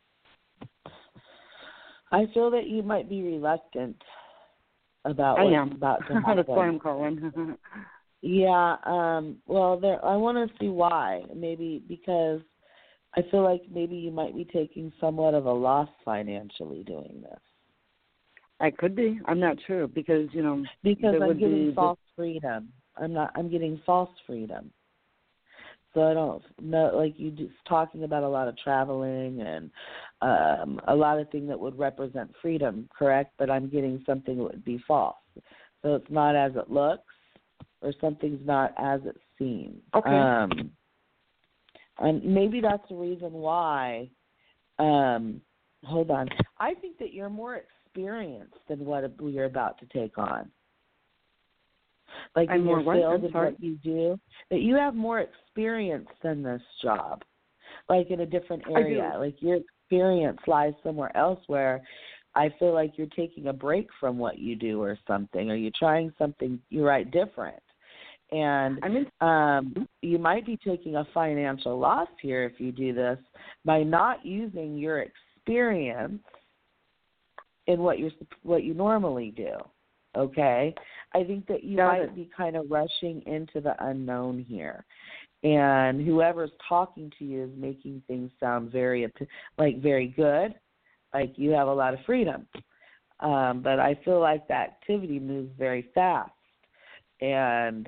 I feel that you might be reluctant about what's about to happen. That's why I'm calling. Yeah. Well, I want to see why. Maybe because I feel like maybe you might be taking somewhat of a loss financially doing this. I could be. I'm not sure because because I'm getting false freedom. I'm getting false freedom. So I don't know, like you just talking about a lot of traveling and a lot of things that would represent freedom, correct? But I'm getting something that would be false. So it's not as it looks, or something's not as it seems. Okay. And maybe that's the reason why. Hold on. I think that you're more experienced than what you're about to take on. Like I'm in your more field and what you do, that you have more experience than this job, like in a different area. Like your experience lies somewhere else where I feel like you're taking a break from what you do or something, or you're trying something different. And you might be taking a financial loss here if you do this by not using your experience in what you normally do. Okay, I think that you might be kind of rushing into the unknown here, and whoever's talking to you is making things sound very good, like you have a lot of freedom. But I feel like the activity moves very fast, and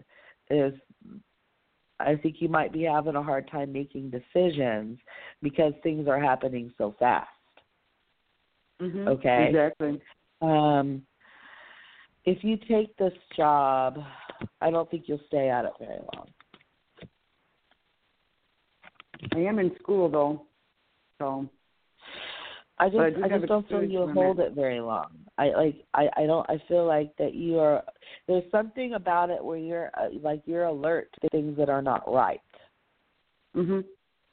I think you might be having a hard time making decisions because things are happening so fast. Mm-hmm. Okay, exactly. If you take this job, I don't think you'll stay at it very long. I am in school though, so I just don't feel you'll hold it very long. I feel like that there's something about it where you're alert to things that are not right. Mhm.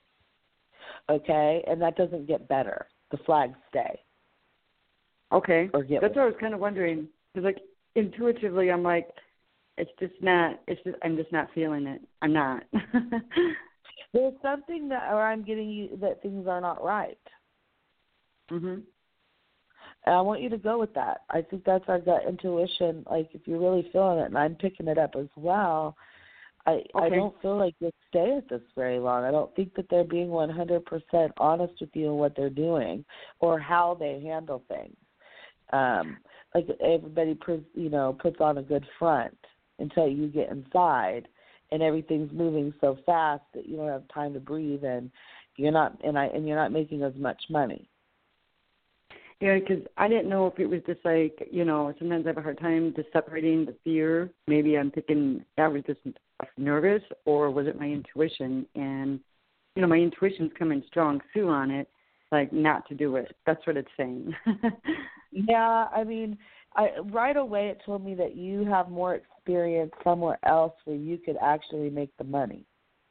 Okay, and that doesn't get better. The flags stay. Okay. Or get That's what I was kind of wondering, because intuitively I'm like, I'm just not feeling it. I'm not. There's something or I'm getting you that things are not right. Mhm. And I want you to go with that. I think that's our gut intuition. Like if you're really feeling it, and I'm picking it up as well, I don't feel like you'll stay at this very long. I don't think that they're being 100% honest with you in what they're doing or how they handle things. Like everybody, puts on a good front until you get inside, and everything's moving so fast that you don't have time to breathe, and you're not making as much money. Yeah, because I didn't know if it was just sometimes I have a hard time just separating the fear. Maybe I'm thinking I was just nervous, or was it my intuition? And my intuition's coming strong, Sue, on it, like not to do it. That's what it's saying. Yeah, I mean, right away it told me that you have more experience somewhere else where you could actually make the money.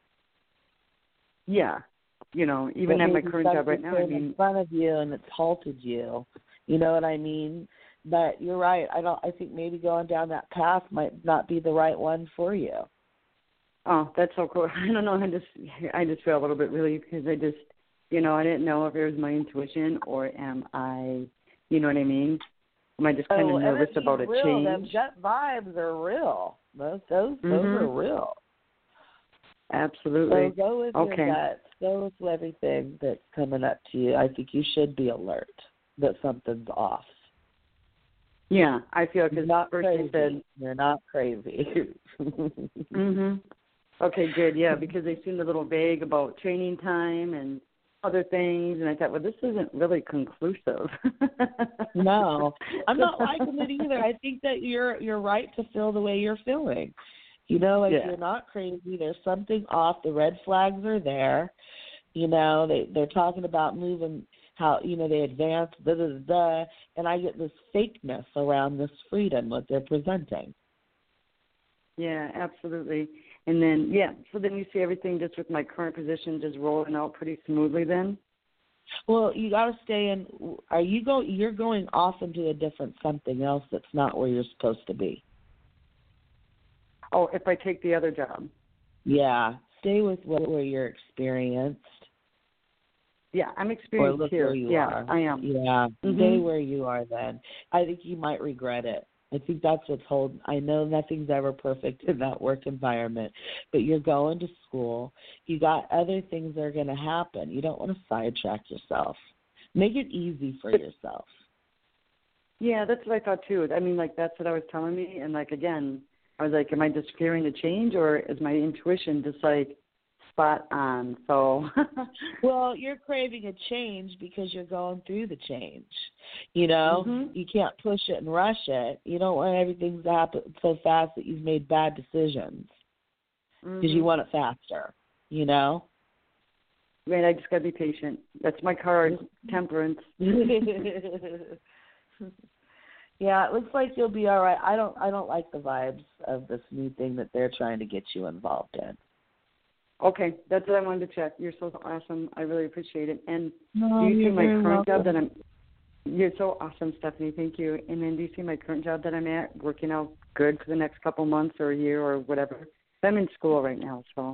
Yeah, even at my current job right now, in front of you and it's halted you. You know what I mean? But you're right. I think maybe going down that path might not be the right one for you. Oh, that's so cool. I don't know. I just feel a little bit relieved because I just, I didn't know if it was my intuition or am I. You know what I mean? Am I just kind of nervous about a change? Them gut vibes are real. Those are real. Absolutely. So go with your gut. Go with everything that's coming up to you. I think you should be alert that something's off. Yeah, I feel because you're not crazy. Mhm. Okay, good. Yeah, because they seemed a little vague about training time and other things, and I thought, well, this isn't really conclusive. No, I'm not liking it either. I think that you're right to feel the way you're feeling. You're not crazy. There's something off. The red flags are there. They're talking about moving, how they advance, and I get this fakeness around this freedom what they're presenting. Yeah, absolutely. And then, so then you see everything just with my current position just rolling out pretty smoothly then? Well, you got to stay in. You're going off into a different something else that's not where you're supposed to be. Oh, if I take the other job? Yeah, stay with where you're experienced. Yeah, I'm experienced or look here. Where you are. I am. Yeah, mm-hmm. Stay where you are then. I think you might regret it. I think that's what's holding. I know nothing's ever perfect in that work environment, but you're going to school. You got other things that are going to happen. You don't want to sidetrack yourself. Make it easy for yourself. Yeah, that's what I thought too. I mean, like that's what I was telling me, and like again, I was like, am I just fearing the change, or is my intuition just like spot on? So, well, you're craving a change because you're going through the change. You know, you can't push it and rush it. You don't want everything to happen so fast that you've made bad decisions because you want it faster. You know. Man, I just gotta be patient. That's my card, temperance. Yeah, it looks like you'll be all right. I don't like the vibes of this new thing that they're trying to get you involved in. Okay, that's what I wanted to check. You're so awesome. I really appreciate it. And no, do you see my current job that I'm? You're so awesome, Stephanie. Thank you. And then do you see my current job that I'm at working out good for the next couple months or a year or whatever? I'm in school right now, so.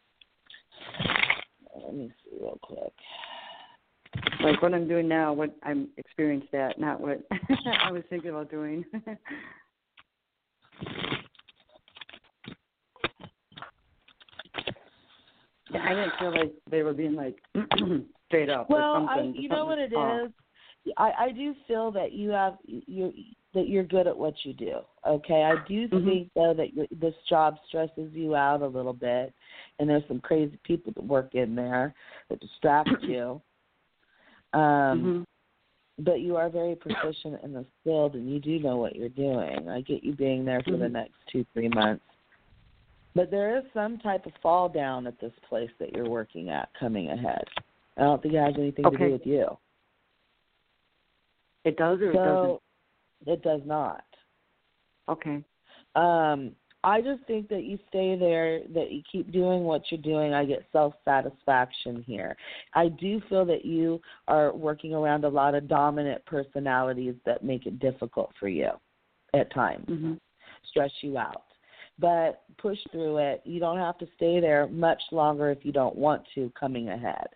Let me see real quick. Like what I'm doing now, what I'm experienced at, not what I was thinking about doing. Yeah, I didn't feel like they were being like straight up or something. You know what it is? I do feel that you're good at what you do. Okay, I do think though that this job stresses you out a little bit, and there's some crazy people that work in there that distract you. But you are very proficient in this field, and you do know what you're doing. I get you being there for the next 2-3 months. But there is some type of fall down at this place that you're working at coming ahead. I don't think it has anything to do with you. It does or it doesn't? It does not. Okay. I just think that you stay there, that you keep doing what you're doing. I get self-satisfaction here. I do feel that you are working around a lot of dominant personalities that make it difficult for you at times, stress you out. But push through it. You don't have to stay there much longer if you don't want to coming ahead.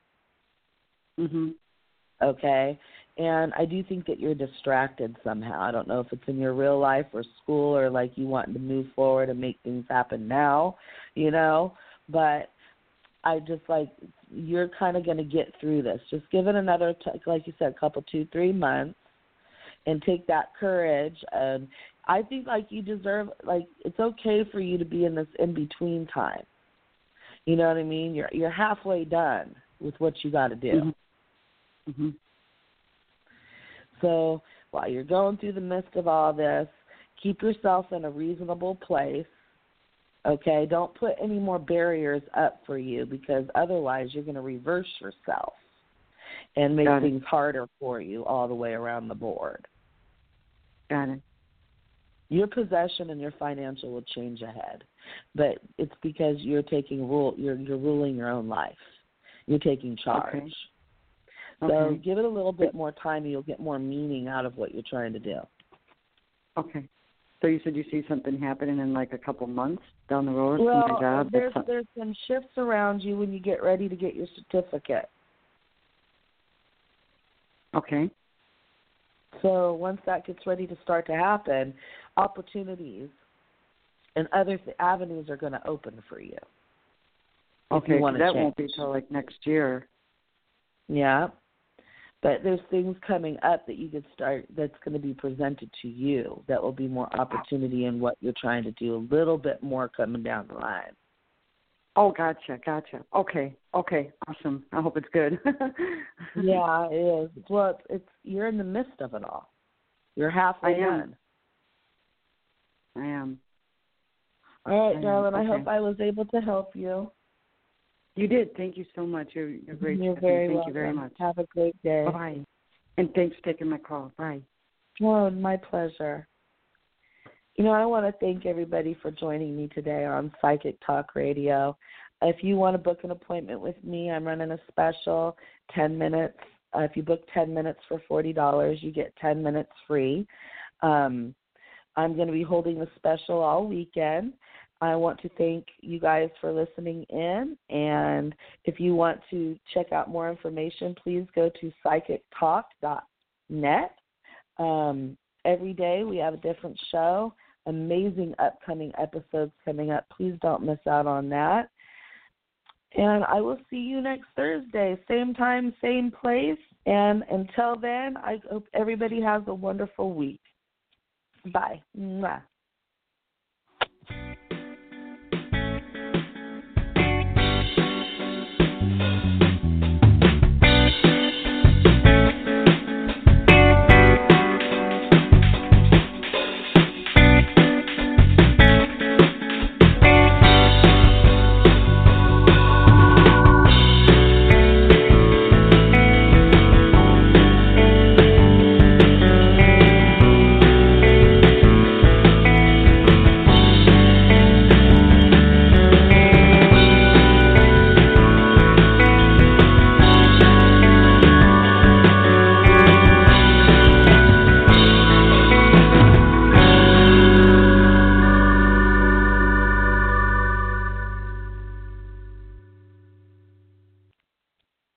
Okay? And I do think that you're distracted somehow. I don't know if it's in your real life or school or like you wanting to move forward and make things happen now, you know. But I just like you're kind of going to get through this. Just give it another, like you said, 2-3 months and take that courage. And I think like you deserve, like it's okay for you to be in this in-between time. You know what I mean? You're halfway done with what you got to do. So while you're going through the midst of all this, keep yourself in a reasonable place, okay? Don't put any more barriers up for you because otherwise you're going to reverse yourself and make things harder for you all the way around the board. Got it. Your possession and your financial will change ahead, but it's because you're taking you're ruling your own life. You're taking charge. Okay. So give it a little bit more time and you'll get more meaning out of what you're trying to do. Okay. So you said you see something happening in like a couple months down the road well, from your job? There's some shifts around you when you get ready to get your certificate. Okay. So once that gets ready to start to happen, opportunities and other avenues are going to open for you. Okay, that won't be till like next year. Yeah. But there's things coming up that you could start that's going to be presented to you that will be more opportunity in what you're trying to do, a little bit more coming down the line. Oh, gotcha. Okay, awesome. I hope it's good. Yeah, it is. Well, you're in the midst of it all. You're halfway done. I am. All right, darling, I hope I was able to help you. You did. Thank you so much. You're great. You're very welcome. Thank you very much. Have a great day. Bye-bye. And thanks for taking my call. Bye. Oh, my pleasure. You know, I want to thank everybody for joining me today on Psychic Talk Radio. If you want to book an appointment with me, I'm running a special, 10 minutes. If you book 10 minutes for $40, you get 10 minutes free. I'm going to be holding the special all weekend. I want to thank you guys for listening in, and if you want to check out more information, please go to psychictalk.net. Every day we have a different show, amazing upcoming episodes coming up. Please don't miss out on that. And I will see you next Thursday, same time, same place, And until then, I hope everybody has a wonderful week. Bye. Mwah.